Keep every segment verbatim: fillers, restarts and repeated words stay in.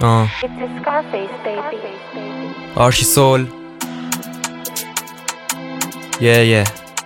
آه آرشی سول یه یه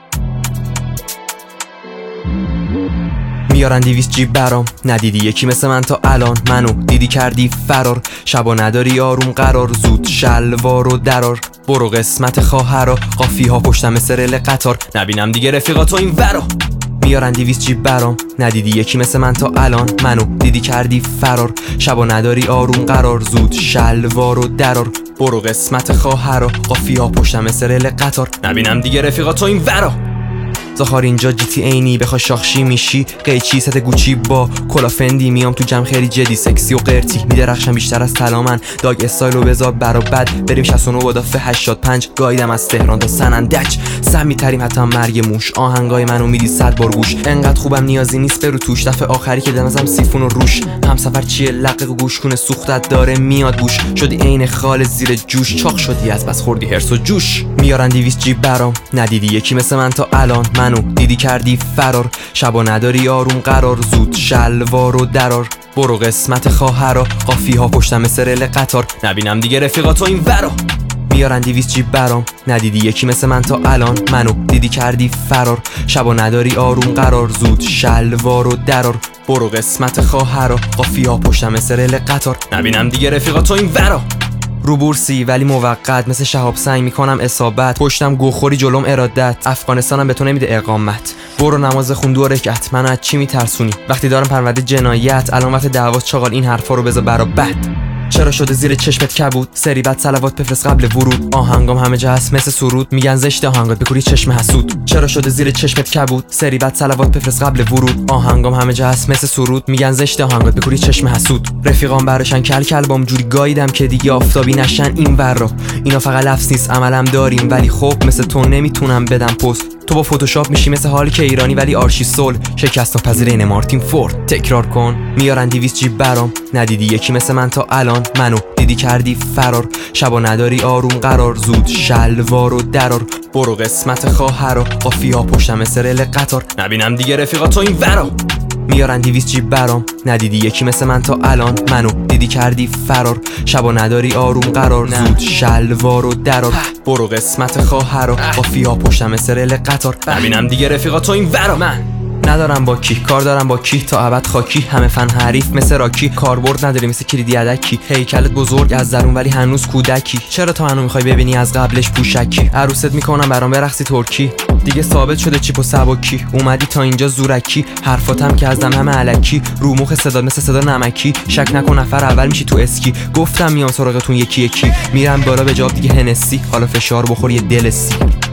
میارن دیویس جیب برام، ندیدی یکی مثل من تا الان. منو دیدی کردی فرار، شبا نداری آروم قرار. زود شلوار و درار، برو قسمت خواهرا. قافی ها پشتم مثل رل قطار، نبینم دیگه رفیقاتو این ورا. میارن دیویس جیب برام، ندیدی یکی مثل من تا الان. منو دیدی کردی فرار، شبا نداری آروم قرار. زود شلوار و درار، برو قسمت خواهرا. قافی ها پشتم مثل رل قطار، نبینم دیگه رفیقاتو این ورا. زخار اینجا جی تی اینی، بخوای شاخشی میشی قیچی ست گوچی با کلافندی. میام تو جمع خیلی جدی سکسی و قرتی، میدرخشم بیشتر از طلا من. داگ استایل و بذار برا بد، بریم شصت و نه با هشتاد و پنج. گایدم از تهران تا سنندج، سم میتریم حتی مرگ موش. آهنگای منو میدی صد بار گوش، انقدر خوبم نیازی نیست برو توش. دفعه آخری که دمزم سیفون و روش. همسفر چیه لقق و گوش کنه سوختت داره میاد بوش. شدی عین خال زیر جوش، چاق شدی از بس خوردی هرس و جوش. میارن دیویس جیب برام، ندیدی یکی مثل من تا الان. منو دیدی کردی فرار، شبا نداری آروم قرار. زود شلوار و درار، برو قسمت خواهرا. قافی ها پشتم مثل رل قطار، نبینم دیگه رفیقاتو این ورا. میارن دیویس جیب برام، ندیدی یکی مثل من تا الان. منو دیدی کردی فرار، شبا نداری آروم قرار. زود شلوار و درار، برو قسمت خواهرا. قافی ها پشتم مثل رل قطار، نبینم دیگه رفیقاتو این ورا. رو بورسی ولی موقت، مثل شهاب سنگ میکنم اصابت. پشتم گوخوری جلوم ارادت، افغانستانم به تو نمیده اقامت. برو نماز خون دو رکعت، منو از چی میترسونی وقتی دارم پرونده جنایت؟ الان وقت دعواست چاقال، این حرفا رو بذار برا بد. چرا شده زیر چشمت کبود؟ سری بعد صلوات بفرست قبل ورود. آهنگام همه جا هست مثل سرود، میگن زشت آهنگات بکوری چشم حسود. چرا شده زیر چشمت کبود؟ سری بعد صلوات بفرست قبل ورود. آهنگام همه جا هست مثل سرود، میگن زشت آهنگات بکوری چشم حسود. رفیقام براشن کل کلبام جوری گاییدم که دیگه آفتابی نشن این ورا. اینا فقط لفظ نیست عملم داریم، ولی خب مثل تو نمیتونم بدم پست. تو با فتوشاپ میشی مثل حال که ایرانی، ولی آرشی سول شکست ناپذیر این مارتین فورد. تکرار کن. میارن دیویس جیب برام، ندیدی یکی مثل من تا الان. منو دیدی کردی فرار، شبا نداری آروم قرار. زود شلوار و درار، برو قسمت خواهرا. قافی ها پشتم مثل رل قطار، نبینم دیگه رفیقاتو این ورا. میارن دیویس جیب برام، ندیدی یکی مثل من تا الان. منو دیدی کردی فرار، شبا نداری آروم قرار. زود شلوار و درار، برو قسمت خواهرا. قافی ها پشتم مثل رل قطار، نبینم دیگه رفیقاتو این ورا. من ندارم با کی کار دارم، با کی تا ابد خاکی. همه فن حریف مثل راکی، کاربرد نداری مثل کلیدی ادکی. هیکلت بزرگ از درون ولی هنوز کودکی. چرا تا هنوز میخوای ببینی از قبلش پوشکی؟ عروست میکنم برام برقصی ترکی، دیگه ثابت شده چیپ و سبکی. اومدی تا اینجا زورکی، حرفاتم که ازدم همه الکی. رو مخ صدا مثل صدا نمکی، شک نکن نفر اول میشی تو اسکی. گفتم میام سراغتون یکی یکی، میرم بالا به جاب دیگه هنسی. حالا فشار بخور یه دلسی.